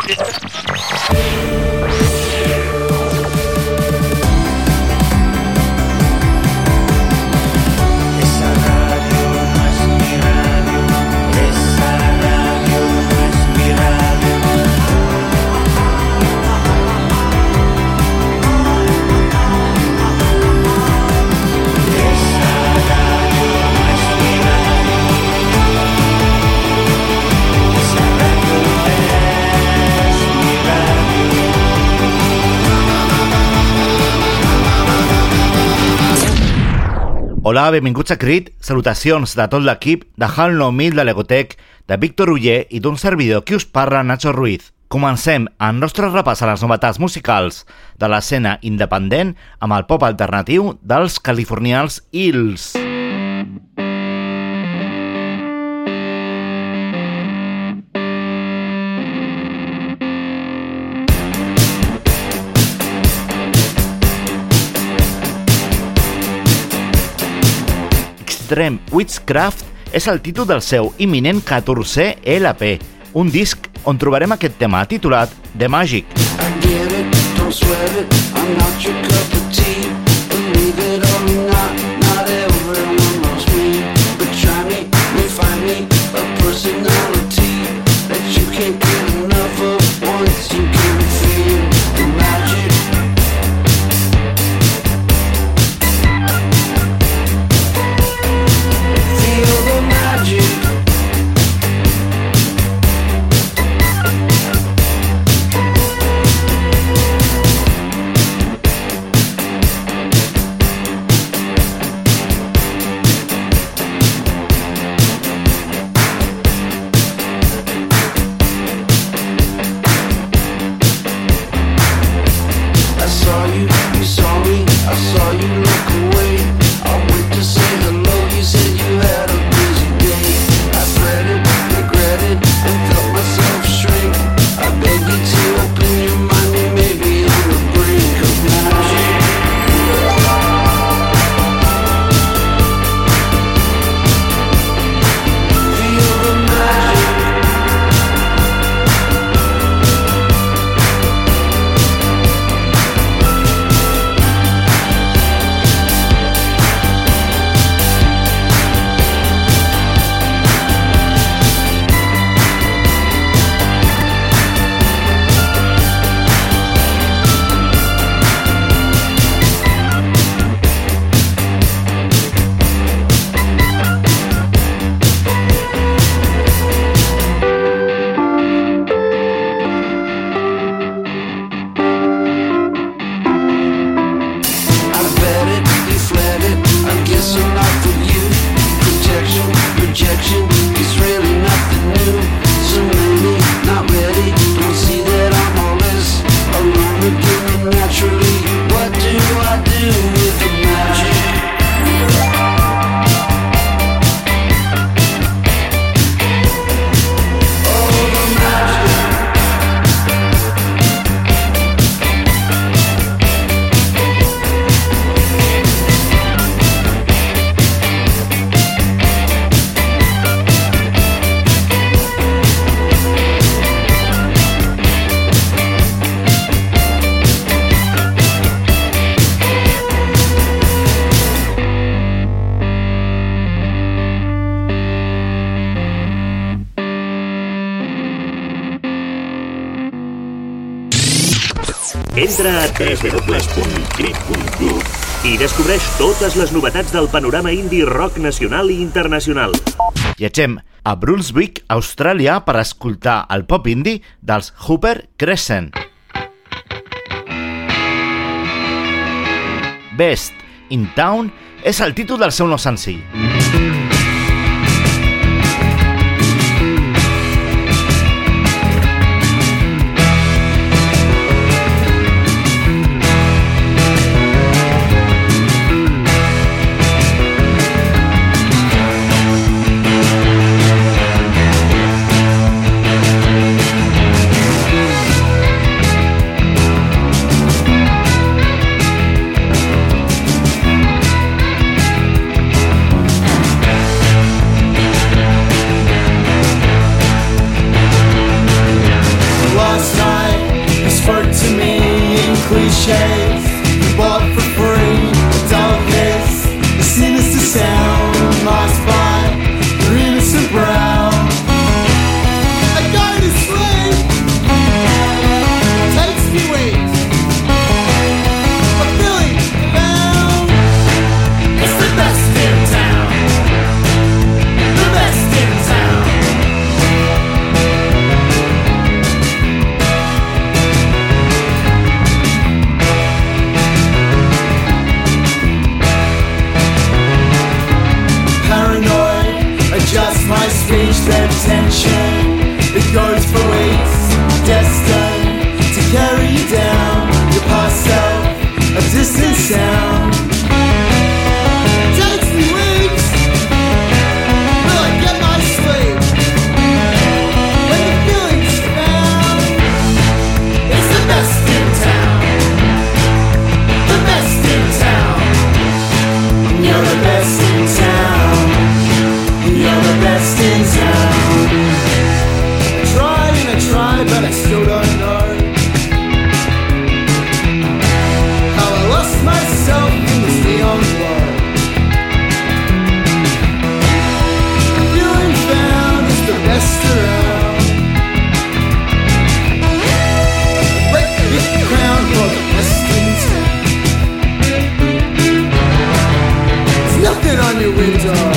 Hola, benvinguts a Crit, salutacions de tot l'equip de Hall 9000 de l'Egotec, de Víctor Uller i d'un servidor qui us parla, Nacho Ruiz. Comencem el nostre repàs a les novetats musicals de l'escena independent amb el pop alternatiu dels californians Hills. Extreme Witchcraft és el títol del seu imminent 14è LP, un disc on trobarem aquest tema titulat The Magic. I get it, don't sweat it, I'm not your cup of tea. Believe it or not, not everyone loves me. But try me, you'll find me a personality that you can't get enough of once you can feel the magic. Entra a www.crit.club i descobreix totes les novetats del panorama indie rock nacional i internacional. Viatgem a Brunswick, Austràlia, per escoltar el pop indie dels Hooper Crescent. Best in Town és el títol del seu nou senzill. shades you bought for free. A dull hiss, a sinister sound, masked by your innocent brow. I go to sleep, takes me weeks, a feeling down. It's the best in town, the best in town. Adjust my speech, then tension. It goes for weeks, destined to carry you down. Your past self, a distant sound. Takes me weeks, will I get my sleep? When the feeling's found, it's the best in town, the best in town. You're the best in town. You're the best in town. I tried and I tried, but I still don't know how I lost myself in this neon glow. The feeling found is the best around. A great big crown for the best in town. There's nothing on your window.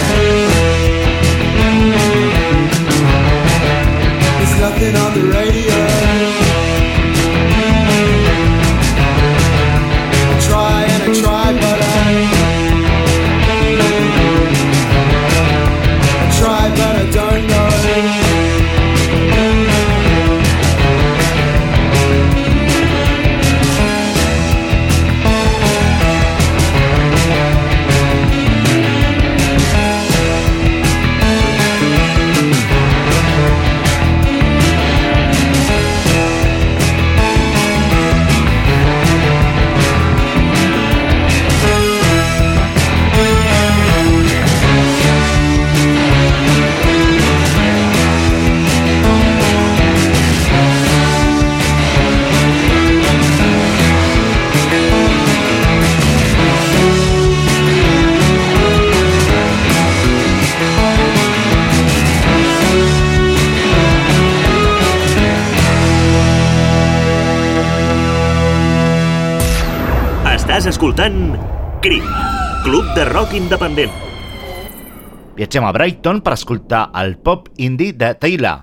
Nothing on the radio. I try and I try, but I try, but I don't know. Estàs escoltant Crit, club de rock independent. Viatgem a Brighton per escoltar el pop indie de Taylor.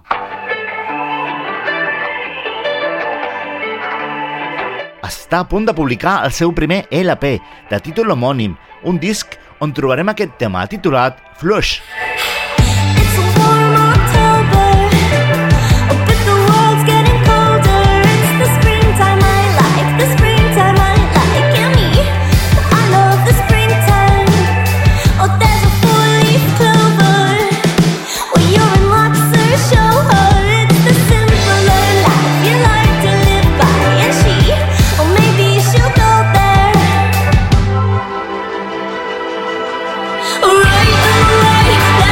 Està a punt de publicar el seu primer LP, de títol homònim, un disc on trobarem aquest tema titulat Flush. Right away,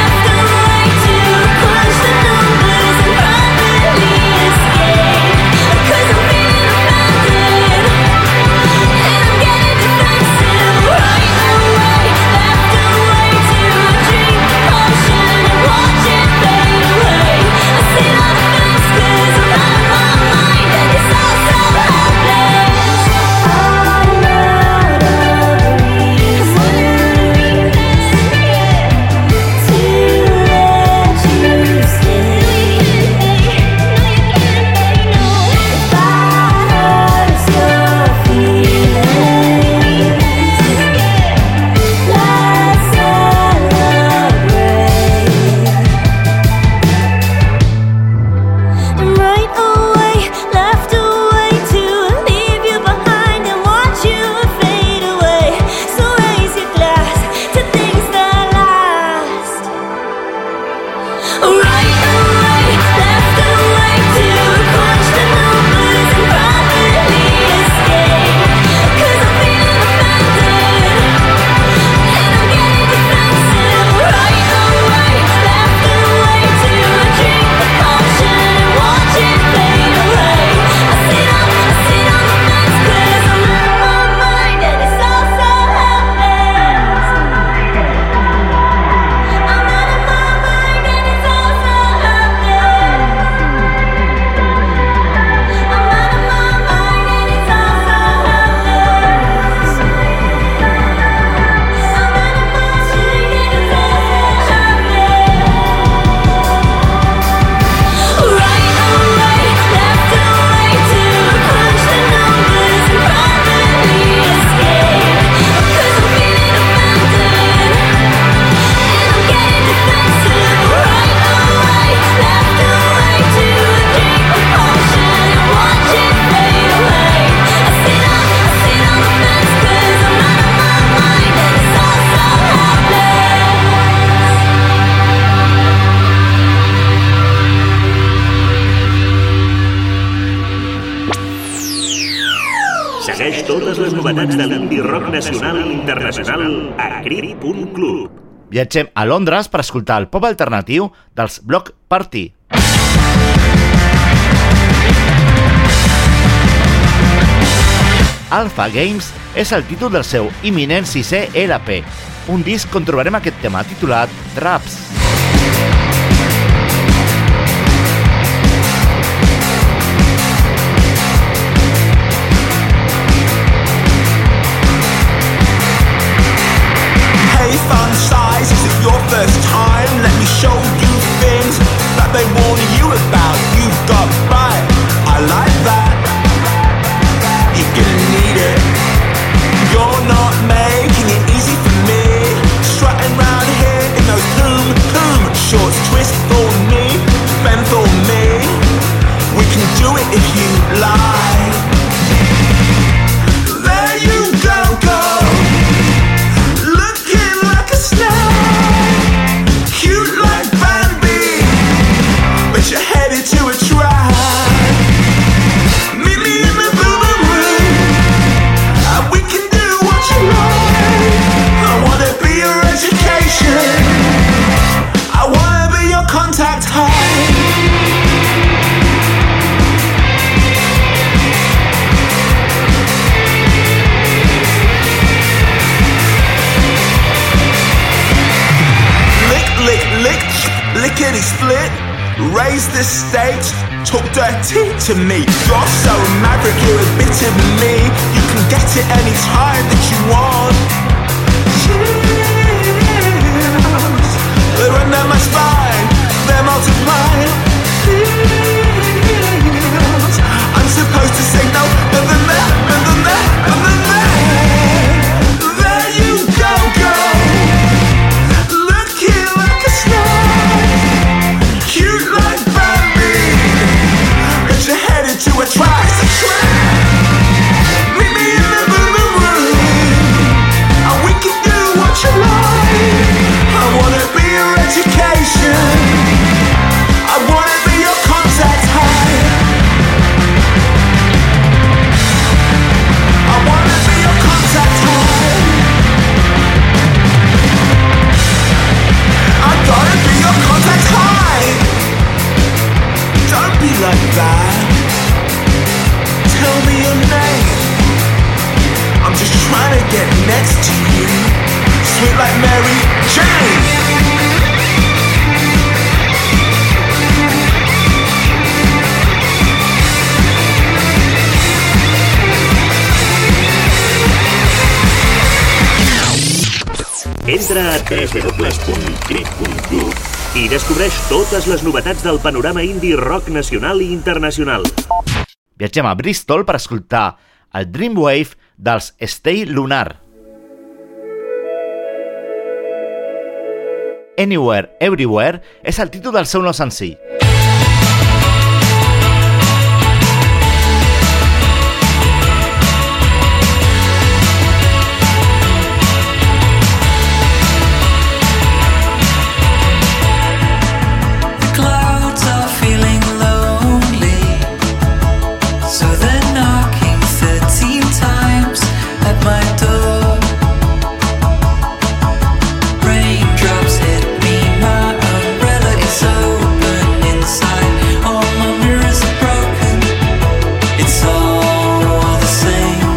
Segueix totes les novetats de l'indie rock nacional i internacional a crit.club. Viatgem a Londres per escoltar el pop alternatiu dels Block Party. Alpha Games és el títol del seu imminent 6è LP, un disc on trobarem aquest tema titulat Traps. Hey fun size, is it your first time? Let me show you things that they warn you about. You've got right, I like that. You're gonna need it. You're not making it easy for me. Strutting round here in those poom shorts. Twist for me, bend for me. We can do it if you like. There you go, go. Looking like a snack. Cute like Bambi, but you're headed to a trap. Meet me in the boom room, and we can do what you like. I wanna be your education. I wanna be your contact high. Lick, lickety split. Raise the stakes, talk dirty to me. You're so maverick, you're a bit of me. You can get it any time that you want. Chills, they're under my spine, they're multiplying. Feels, I'm supposed to say no, but then there, and then there, and then there. There you go, go. Looking like a snack, cute like Bambi, but you're headed to a trap. It's a trap. Meet me in the boom room, and we can do what you like. I wanna be your education. I wanna be your contact high. I wanna be your contact high. I gotta be your contact high. Don't be like that. Tell me your name. I'm just trying to get next to you. Sweet like Mary Jane. Entra a www.crit.club i descobreix totes les novetats del panorama indie rock nacional i internacional. Viatgem a Bristol per escoltar el Dreamwave dels Stay Lunar. Anywhere, Everywhere és el títol del seu nou senzill. Clouds are feeling lonely, so they're knocking 13 times at my door. Raindrops hit me, my umbrella is open inside. All my mirrors are broken, it's all the same.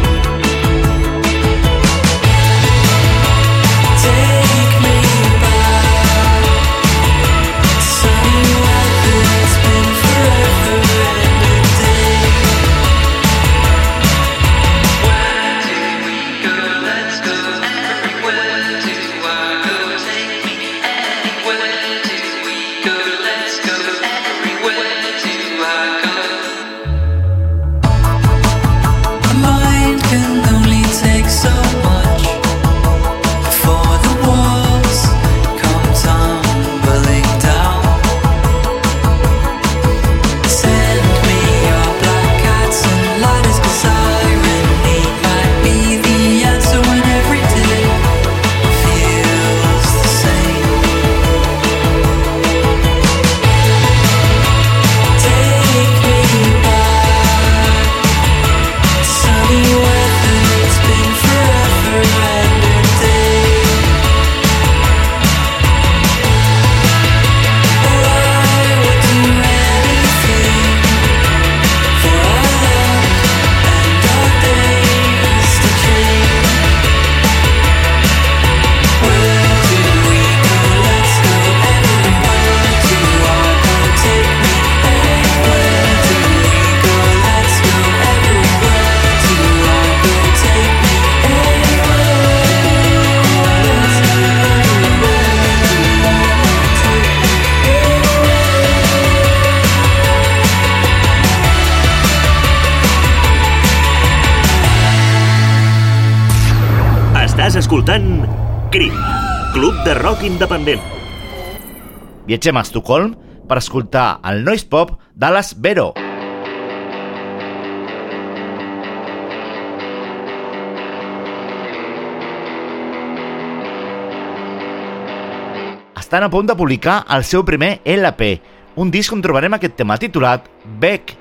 Take me back, sunny weather, it's been forever and a day. Where do we go? Let's go everywhere. Do I go? Take me anywhere. Do we go? Let's go everywhere. Do I go? Estàs escoltant CRIP, Club de Rock Independent. Viatgem a Estocolm per escoltar el noise pop d'Alas Vero. Estan a punt de publicar el seu primer LP, un disc on trobarem aquest tema titulat Beck.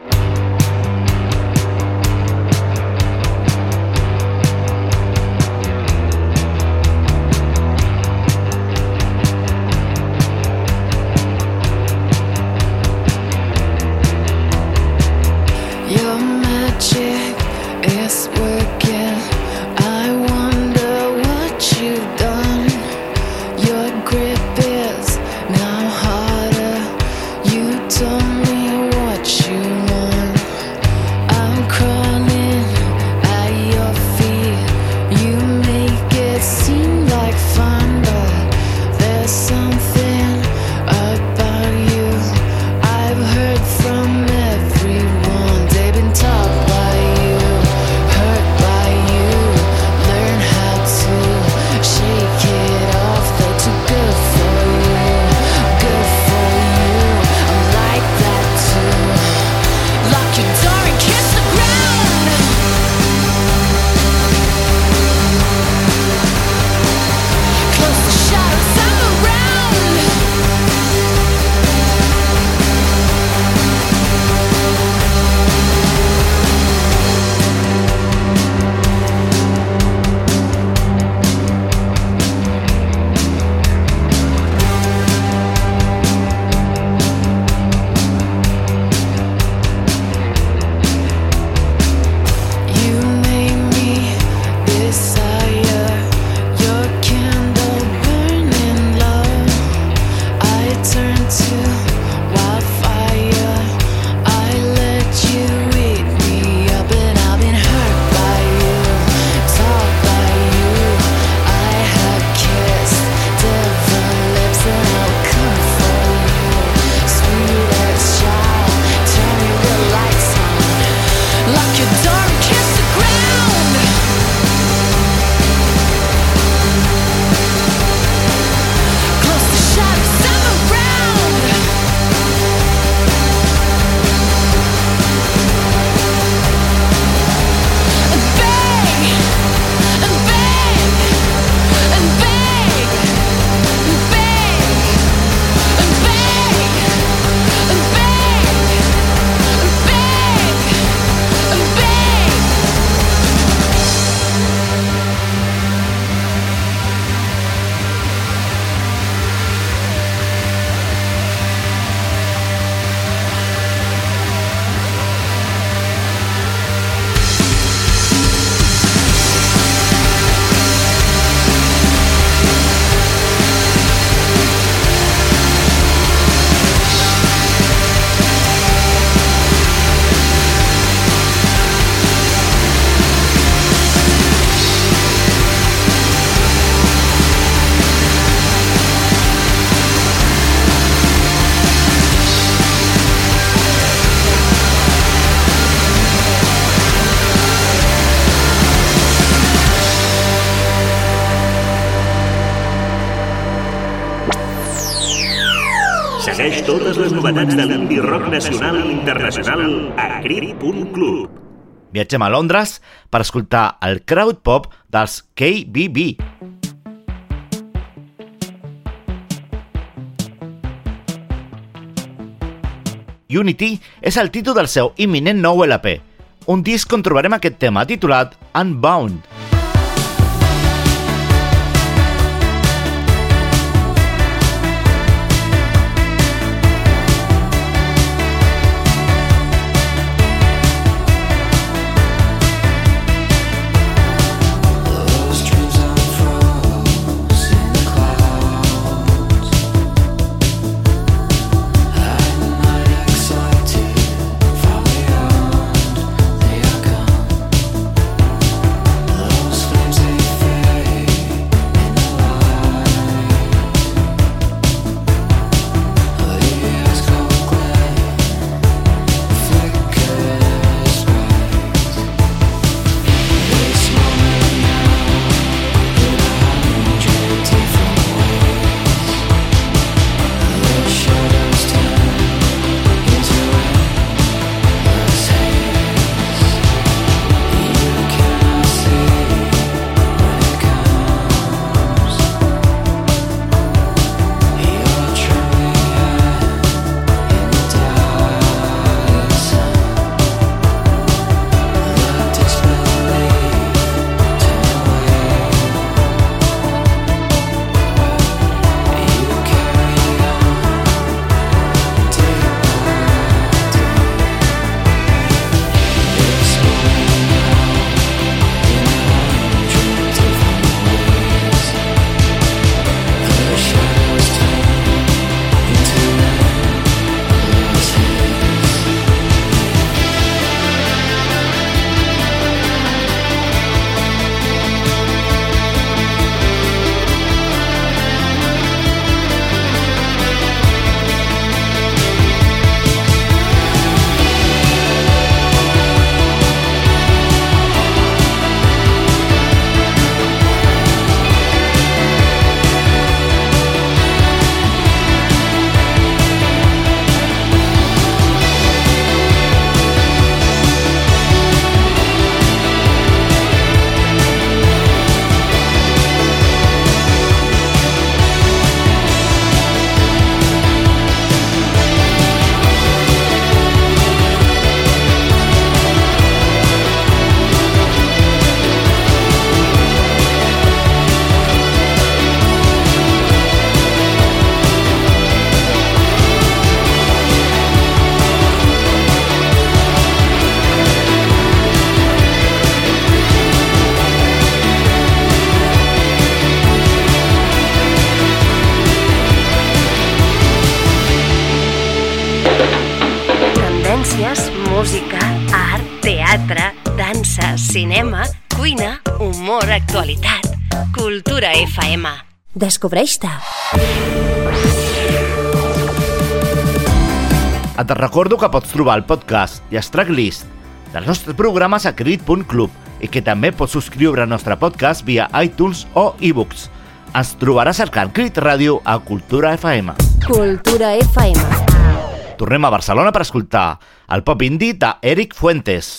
Your magic is working. I wonder what you've done. Your grip is now harder. You told me what you want. I'm crawling at your feet. You make it seem like fun, but there's something about you I've heard from everyone. They've been taught by you, hurt by you. Learn how to shake it off. They're too good for you, good for you. I'm like that too. Lock your door and kiss the ground. Close the shutters, I'm around. You made me desire your candle burning low. I turn to wildfire. I let you eat me up, and I've been hurt by you, taught by you. I have kissed different lips, and I'll come for you. Sweetest child, turn the lights on. Lock your door and kiss the ground. Close the shutters, I'm around. And beg, and beg, and beg, and beg, and beg, and beg, and beg, and beg. Segueix totes les novetats de l'indie rock nacional i internacional a CRIP.club. Viatgem a Londres per escoltar el crowd pop dels KBB. Unity és el títol del seu imminent nou LP, un disc on trobarem aquest tema titulat Unbound. Those dreams unfroze in the clouds. I'm not excited, far beyond they are gone. teatre, dansa, cinema, cuina, humor, actualitat. Cultura FM. Descobreix-te. Et recordo que pots trobar el podcast i el tracklist dels nostres programes a crit.club i que també pots subscriure al nostre podcast via iTunes o ebooks. Ens trobaràs cercant Crit Ràdio a Cultura FM. Cultura FM. Tornem a Barcelona per escoltar el pop indie d'Eric Fuentes.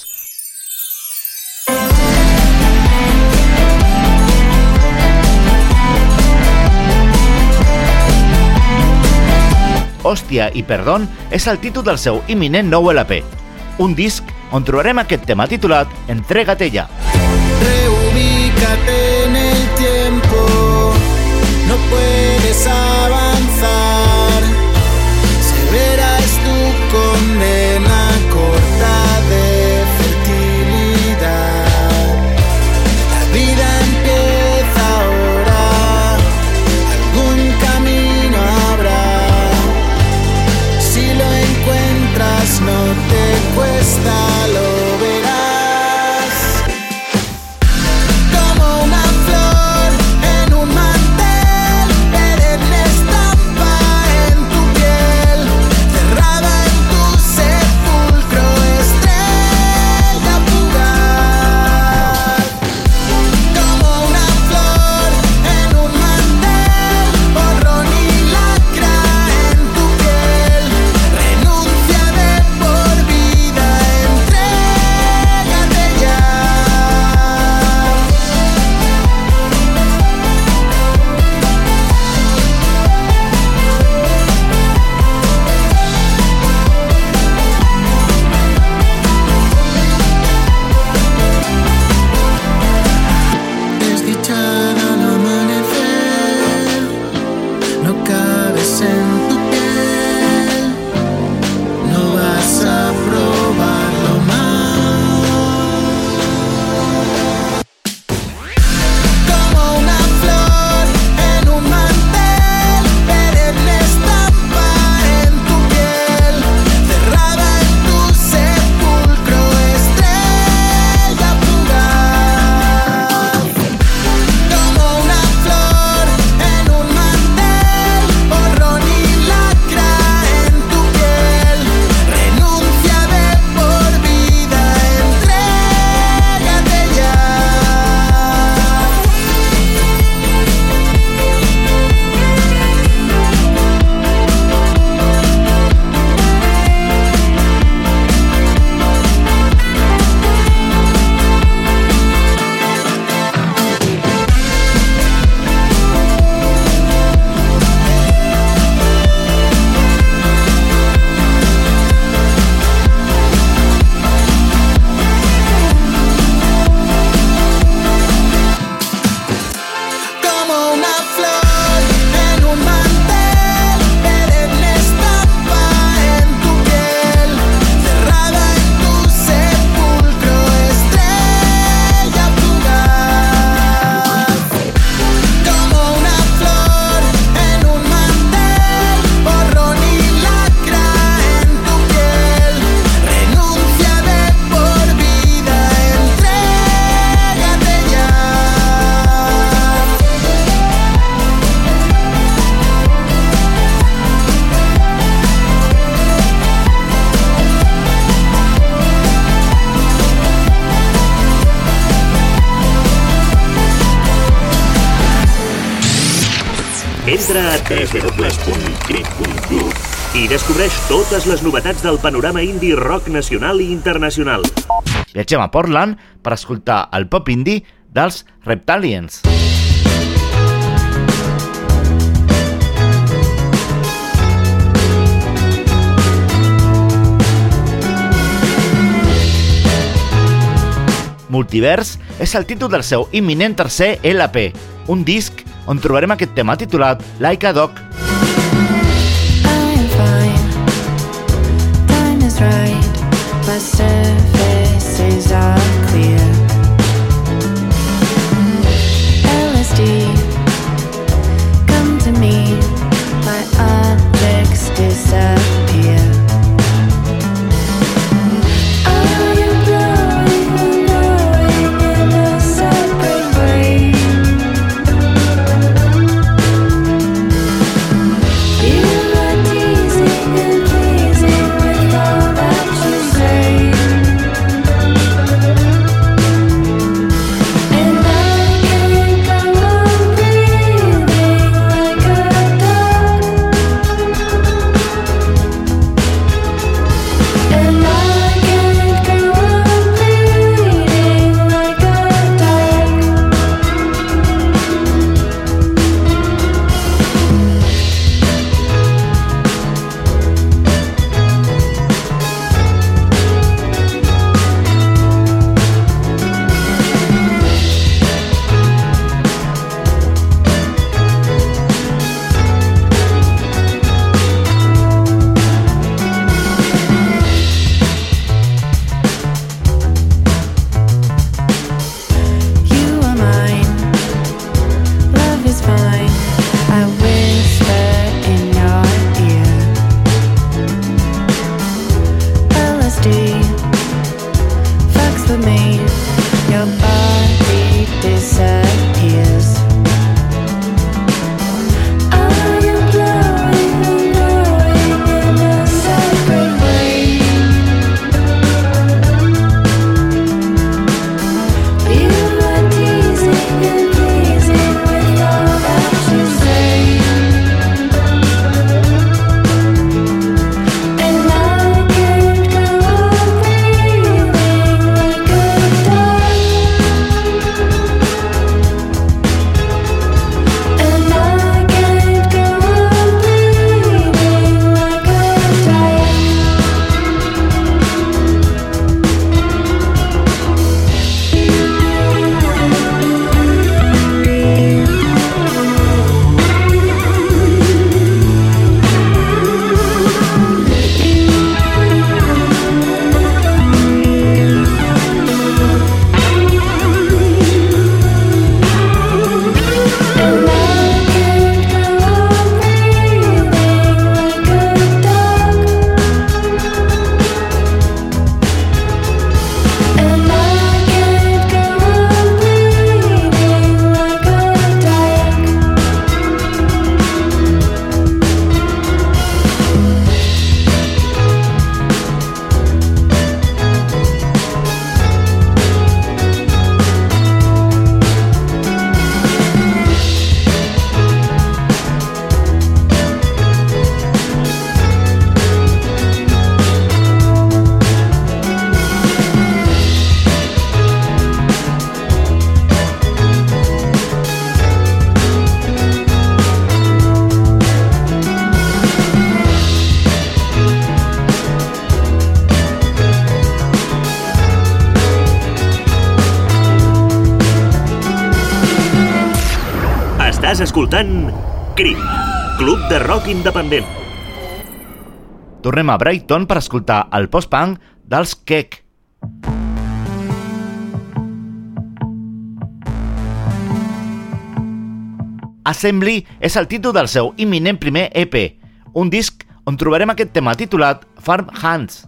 Hòstia i Perdón és el títol del seu imminent nou LP, un disc on trobarem aquest tema titulat Entrégate ya. Reubícate en el tiempo, no puedes avanzar, severa es tu condena corta de fertilidad. La vida empieza ahora, algún camino habrá, si lo encuentras no te cuesta, lo verás. Como una flor en un mantel, perenne estampa en tu piel, cerrada en tu sepulcro, estrella fugaz. Como una flor en un mantel, borrón y lacra en tu piel, renuncia de por vida, entrégate ya. Desdichada al amanecer, no cabes en tu piel, no vas a probarlo más. Como una flor en un mantel, perenne estampa en tu piel, cerrada en tu sepulcro, estrella fugaz. Como una flor en un mantel, borrón y lacra en tu piel, renuncia de por vida, entrégate ya. Como una flor en un mantel, perenne estampa en tu piel, cerrada en tu sepulcro, estrella fugaz. Como una flor en un mantel, borrón y lacra en tu piel, renuncia de por vida, entrégate ya. Entra a www.crit.club i descobreix totes les novetats del panorama indie rock nacional i internacional. Viatgem a Portland per escoltar el pop indie dels Reptalians. Multivers és el títol del seu imminent tercer LP, un disc on trobarem aquest tema titulat Like a Dog. I'm fine. Time is right. My surfaces are clear. LSD, come to me. My objects disappear. Are you blowing Estàs escoltant CRIP, Club de Rock Independent. Tornem a Brighton per escoltar el post-punk dels Keck. Assembly és el títol del seu imminent primer EP, un disc on trobarem aquest tema titulat Farm Hands.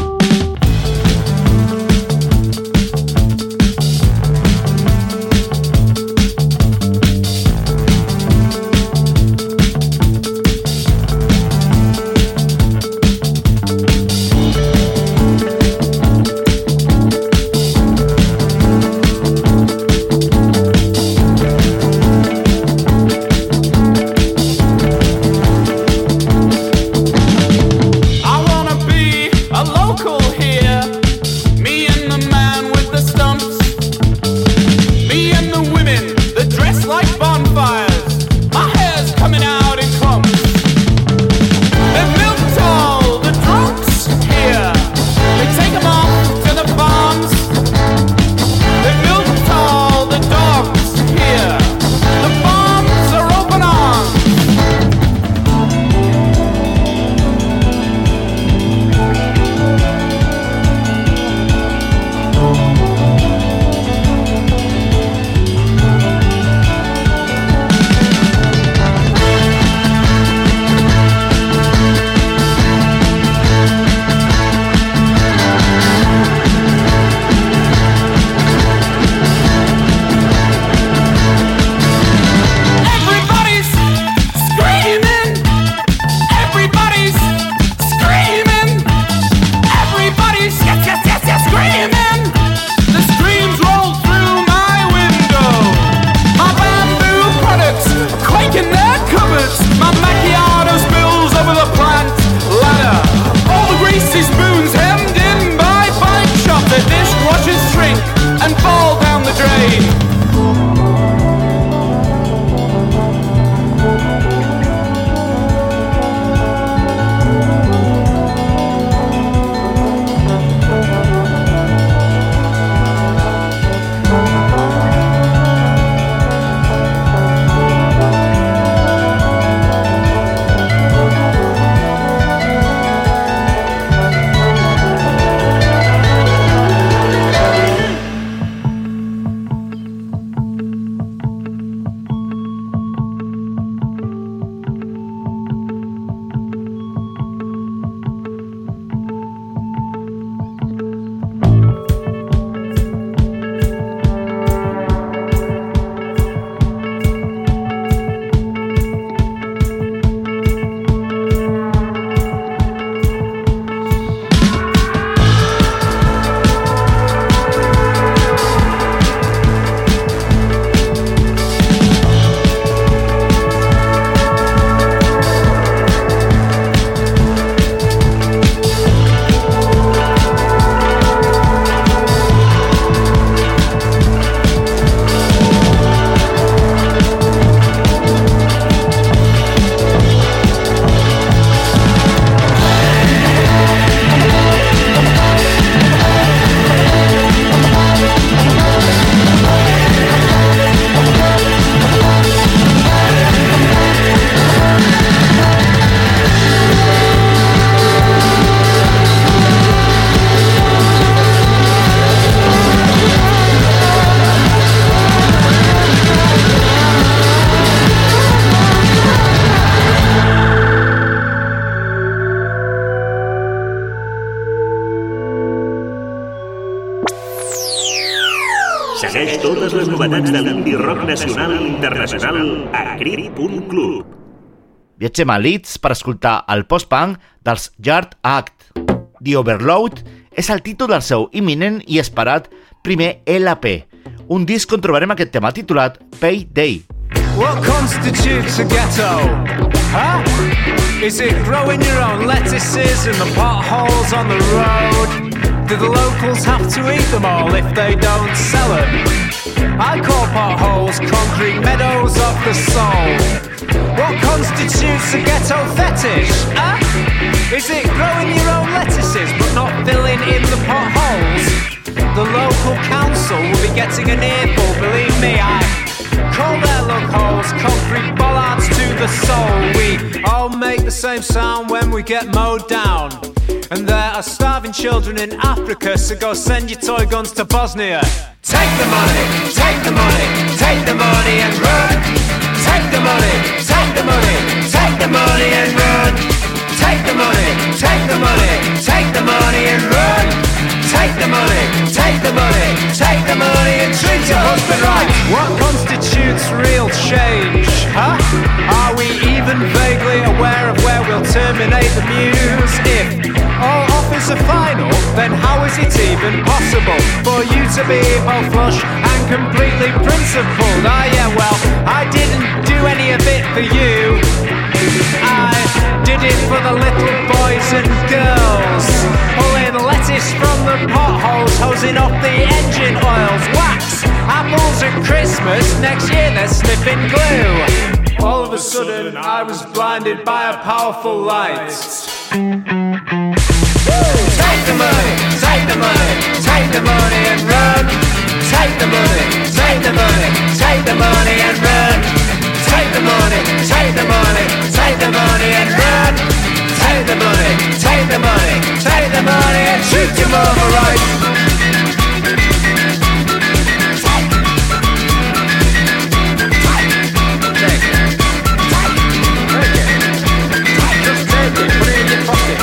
Segueix totes les novetats de l'indie rock nacional i internacional a CRIP.club. Viatgem a Leeds per escoltar el post-punk dels Yard Act. The Overload és el títol del seu imminent i esperat primer LP, un disc on trobarem aquest tema titulat Payday. What constitutes a ghetto? Huh? Is it growing your own lettuces in the potholes on the road? Do the locals have to eat them all if they don't sell them? I call potholes concrete meadows of the soul. What constitutes a ghetto fetish? Huh? Is it growing your own lettuces but not filling in the potholes? The local council will be getting an earful, believe me, I call their look holes concrete three bollards to the soul. We all make the same sound when we get mowed down. And there are starving children in Africa, so go send your toy guns to Bosnia. Take the money, take the money, take the money and run. Take the money, take the money, take the money and run. Take the money, take the money, take the money and run. Take the money, take the money, take the money and treat your husband right. What constitutes real change, huh? Are we even vaguely aware of where we'll terminate the muse? If all offers are final, then how is it even possible for you to be both flush and completely principled? Ah yeah, well, I didn't do any of it for you. I did it for the little boys and girls, pulling lettuce from the potholes, hosing off the engine oils, wax, apples at Christmas, next year they're sniffing glue. All of a sudden I was blinded by a powerful light. Take the money, take the money, take the money and run. Take the money, take the money, take the money and run. Take the money, take the money, take the money and run. Take the money, take the money, take the money and shoot your mama right. Take it. Take it. Just take it, put it in your pocket.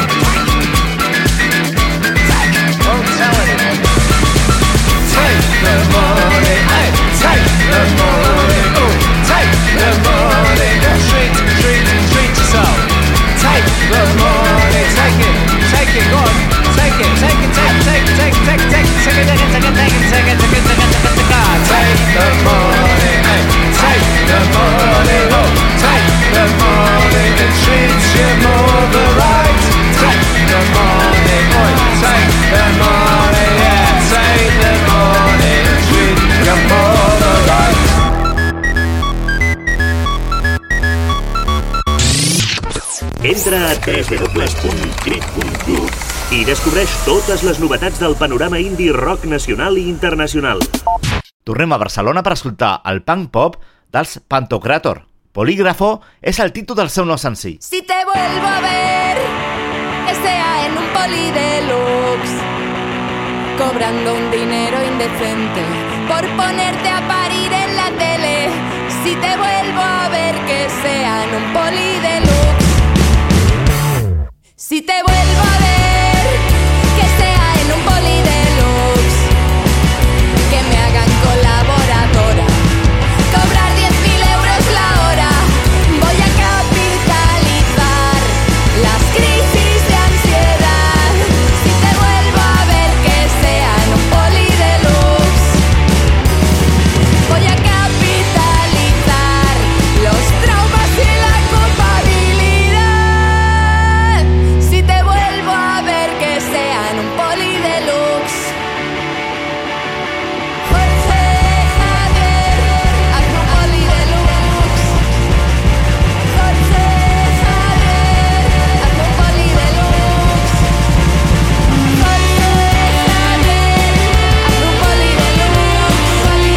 Don't tell anyone. Take the money, hey, take the money, oh, take the money, treat, treat, treat yourself. Take the money, take it, go on, take it, take it, take it, take it, take it, take it, take it, take it, take it, take it, take it, take it, take it, take the money, hey, take the money, oh, take the money and treat your mother right. Take the money, boy, take the money, yeah, take the money and treat your mother right. Entra a www.crit.club i descobreix totes les novetats del panorama indie rock nacional i internacional. Tornem a Barcelona per escoltar el punk pop dels Pantocrator. Polígrafo és el títol del seu nou senzill. Si te vuelvo a ver, que sea en un poli deluxe, cobrando un dinero indecente por ponerte a parir en la tele. Si te vuelvo a ver, que sea en un poli deluxe. Si te vuelvo a ver, que sea en un poli deluxe, que me hagan colaboradora, cobrar 10.000 euros la hora. Voy a capitalizar las crisis de ansiedad. Si te vuelvo a ver, que sea en un poli deluxe, voy a capitalizar los traumas y la culpabilidad. Si te vuelvo a ver, que sea en un poli deluxe. Jorge Javier, hazme un poli deluxe. Jorge Javier, hazme un poli deluxe. Jorge Javier, hazme un poli deluxe. Jorge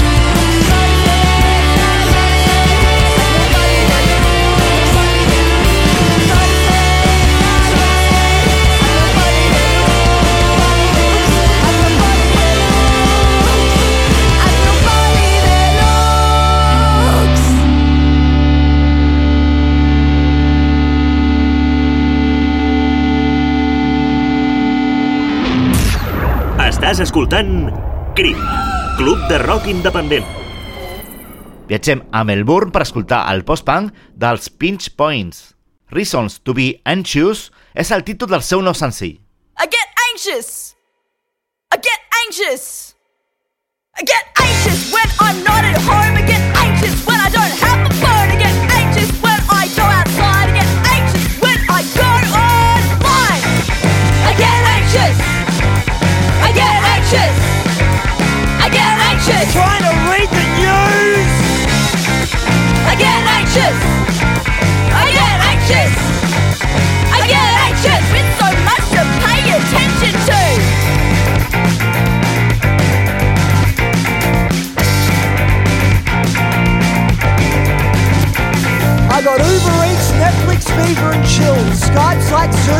Estàs escoltant Crit, club de rock independent. Viatgem a Melbourne per escoltar el post-punk dels Pinch Points. Reasons to be Anxious és el títol del seu nou senzill. I get anxious. I get anxious. I get anxious when I'm not at home. I get anxious when I don't have the phone. I get anxious when I go outside. I get anxious when I go online. I get anxious. I get anxious. I get anxious trying to read the news. I get anxious. I get anxious. I get anxious with so much to pay attention to.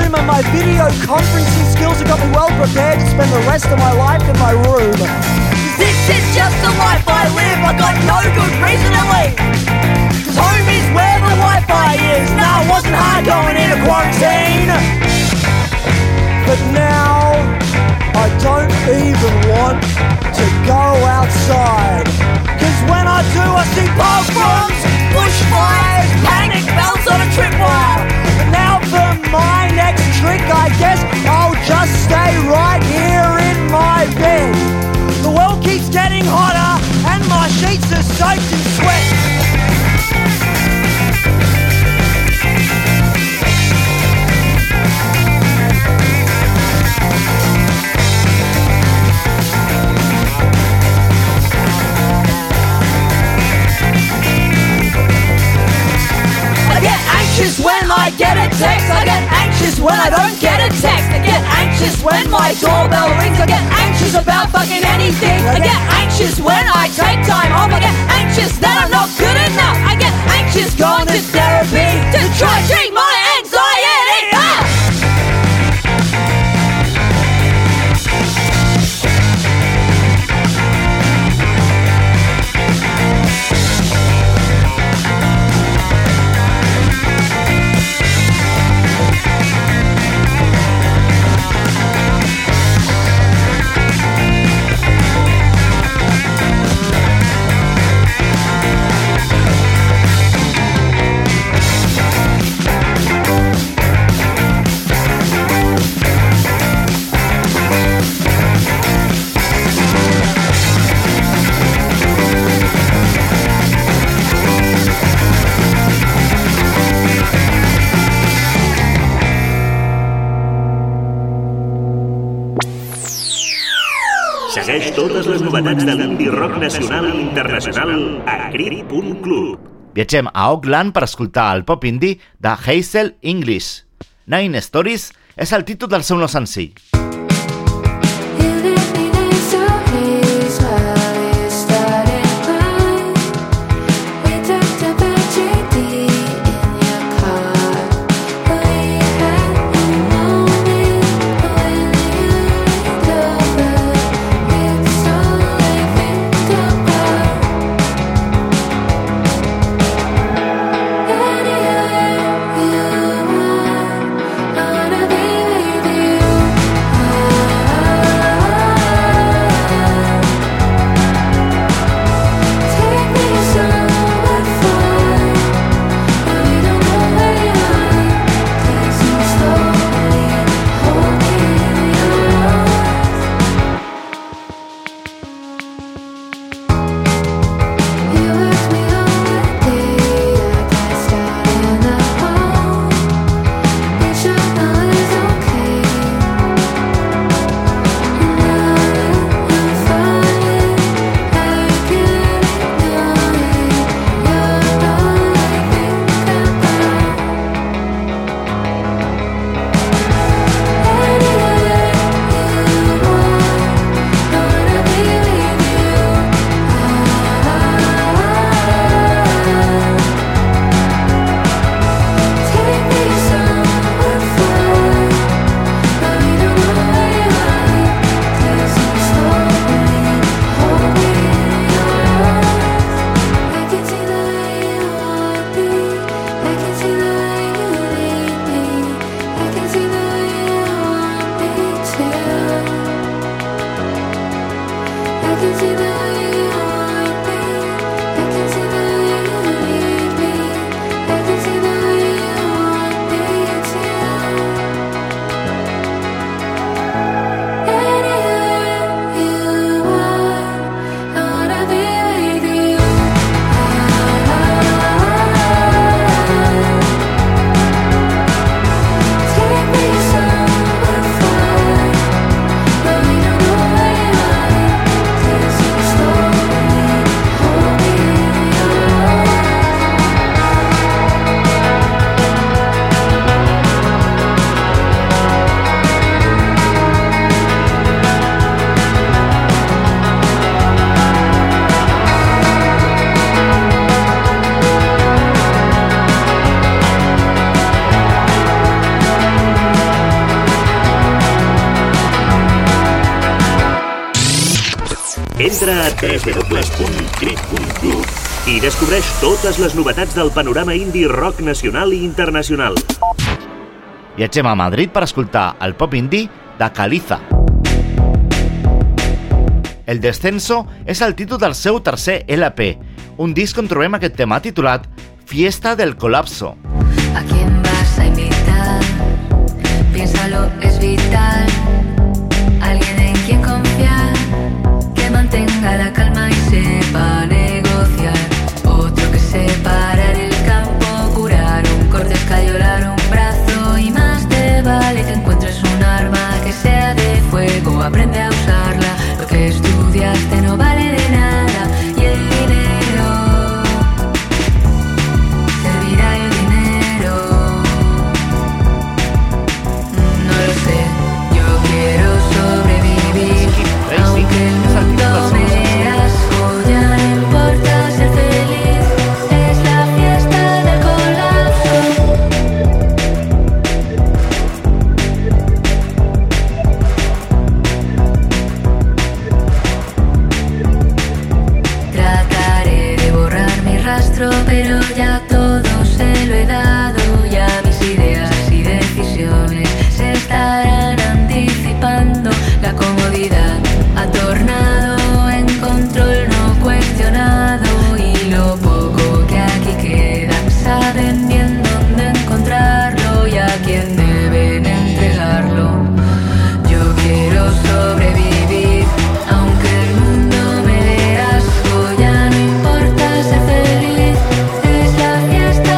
room, and my video conferencing skills have got me well prepared to spend the rest of my life in my room. This is just the life I live, I got no good reason to leave. Cause home is where the Wi-Fi is. No, it wasn't hard going into quarantine. But now, I don't even want to go outside. Cause when I do, I see pogroms, bushfires, panic bells on a tripwire. But now for my next trick, I guess I'll just stay right here in my bed. The world keeps getting hotter, and my sheets are soaked in sweat. When I get a text, I get anxious when I don't get a text. I get anxious when my doorbell rings. I get anxious about fucking anything. I get anxious when I take time off. I get anxious that I'm not good enough. I get anxious going to therapy to try to treat my anxiety. Segueix totes les novetats de l'indie rock nacional i internacional a crit.club. Viatgem a Auckland per escoltar el pop indie de Hazel English. Nine Stories és el títol del seu nou senzill. I Entra a www.crit.club i descobreix totes les novetats del panorama indie rock nacional i internacional. Viatgem a Madrid per escoltar el pop indie de Caliza. El Descenso és el títol del seu tercer LP, un disc on trobem aquest tema titulat Fiesta del Colapso. ¿A quién vas a invitar? Piénsalo, es vital. Alguien en quien confiar, que mantenga la calma y sepa negociar. Otro que sepa arar el campo, curar un corte, escayolar un brazo. Y más te vale que encuentres un arma que sea de fuego. Aprende a usarla, lo que estudiaste no vale de nada. Y el dinero servirá el dinero. No lo sé, yo quiero sobrevivir. Aunque el mundo me dé asco, ya no importa ser feliz. Es la fiesta del colapso. Trataré de borrar mi rastro, pero ya todo se lo he dado. Ya mis ideas y decisiones se estarán anticipando. La comodidad ha tornado en control no cuestionado. Y lo poco que aquí queda, saben bien dónde encontrarlo y a quién deben entregarlo. Yo quiero sobrevivir, aunque el mundo me dé asco, ya no importa ser feliz, es la fiesta,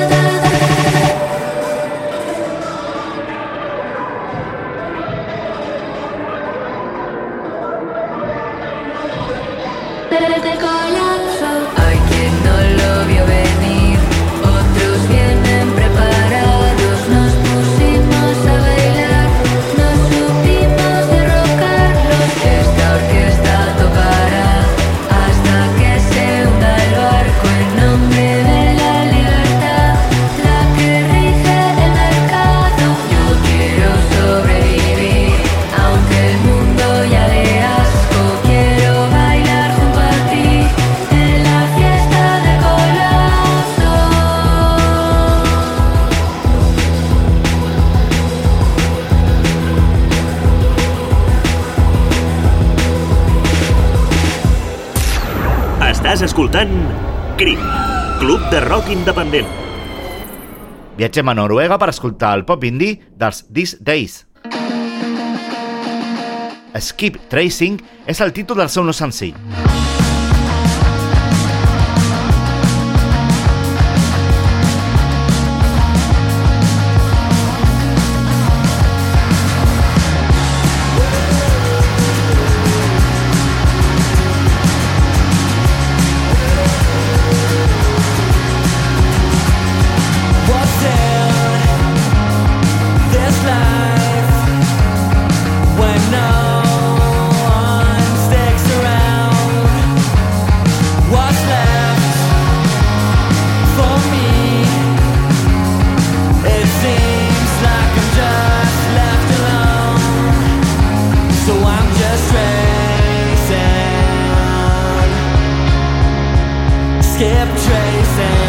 del colapso. Hay quien no lo vio venir, otros vienen preparados. Nos pusimos a bailar, nos supimos derrocarlos. Esta orquesta tocará hasta que se hunda el barco en nombre de la libertad, la que rige el mercado. Yo quiero sobrevivir, aunque el mundo ya dé asco. Quiero bailar junto a ti en la fiesta del colapso. Estàs escoltant Crit, club de rock independent. Viatgem a Noruega per escoltar el pop indie dels These Days. Skip Tracing és el títol del seu nou senzill. What's in this life when no one sticks around? What's left for me? It seems like I'm just left alone, so I'm just tracing, skip tracing.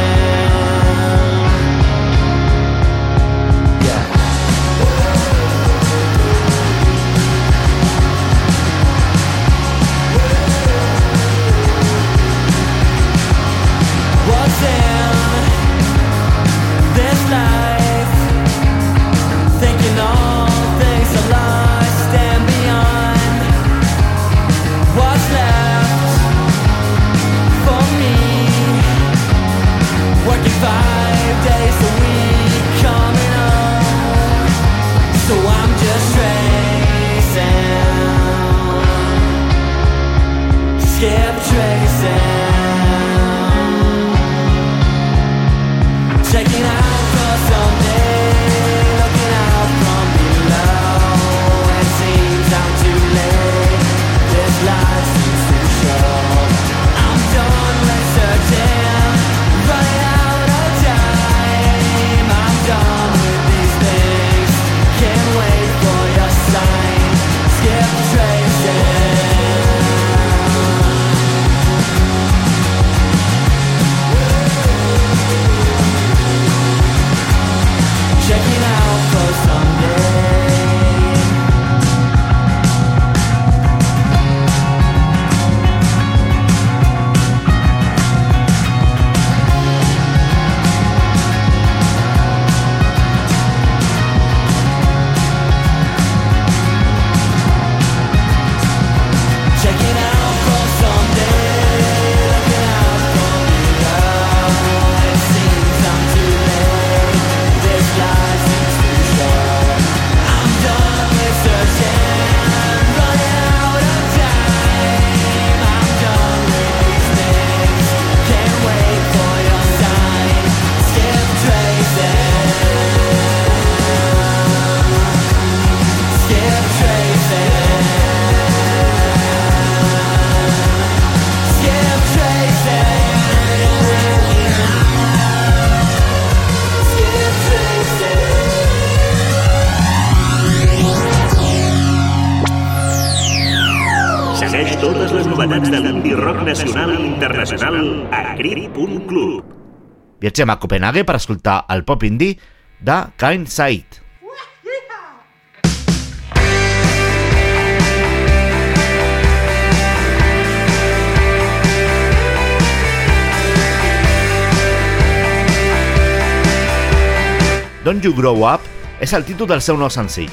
What's in this life? Thinking all things are lost and beyond. What's left for me? Working 5 days a week, coming home, so I'm just tracing, skip tracing. Checking out for someday, looking out from below. It seems I'm too late, this life seems too short. I'm done researching, running out of time. I'm done with these things, can't wait for your sign. Skip tracing. totes les novetats de l'indie rock nacional i internacional a crit.club. Viatgem a Copenhague per escoltar el pop indie de Kind Sight. Don't You Grow Up és el títol del seu nou senzill.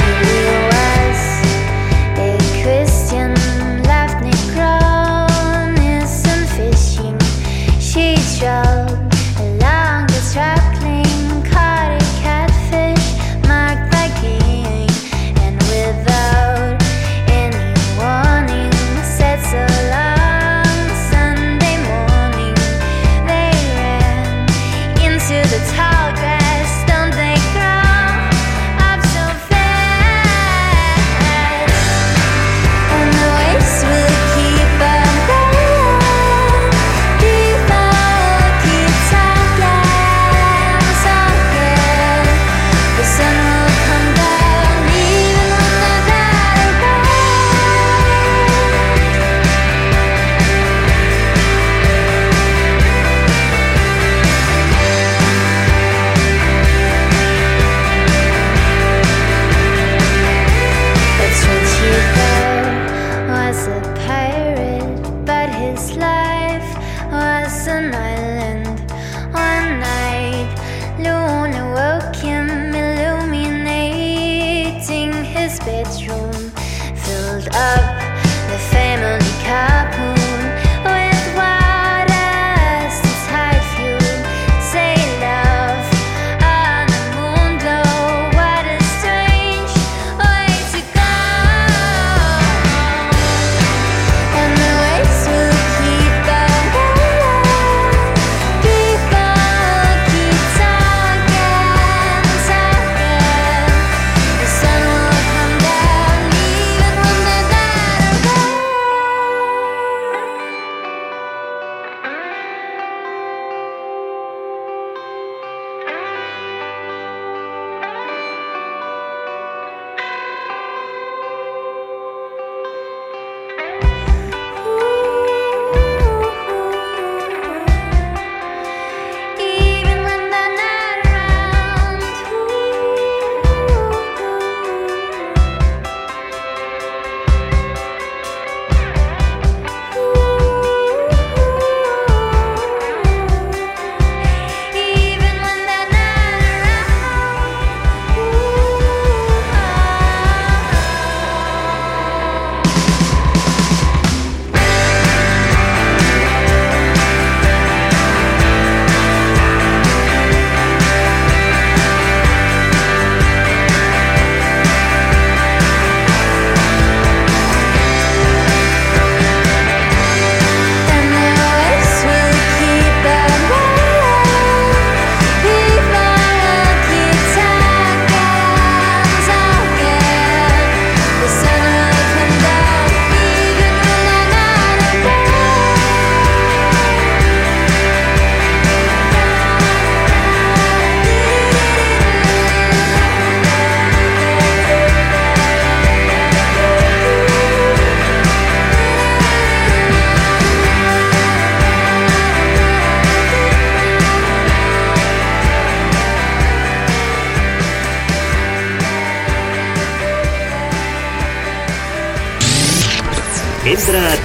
Entra a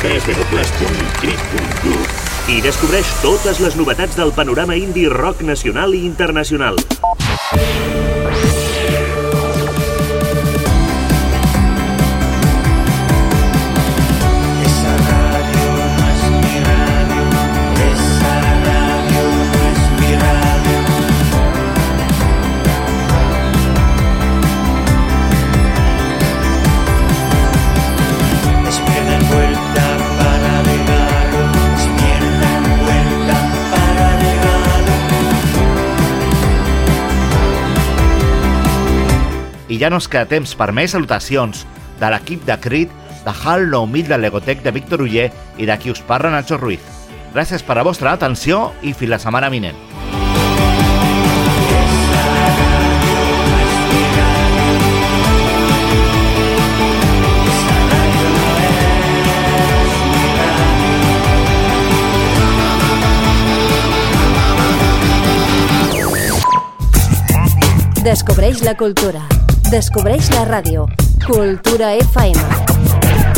www.crit.club i descobreix totes les novetats del panorama indie rock nacional i internacional. I ja no es queda temps per més salutacions de l'equip de Crit, de Hal 9000 de l'Egotec de Víctor Uller i de qui us parla Nacho Ruiz. Gràcies per la vostra atenció i fins la setmana vinent. Descobreix la cultura. Descobreix la ràdio. Cultura FM.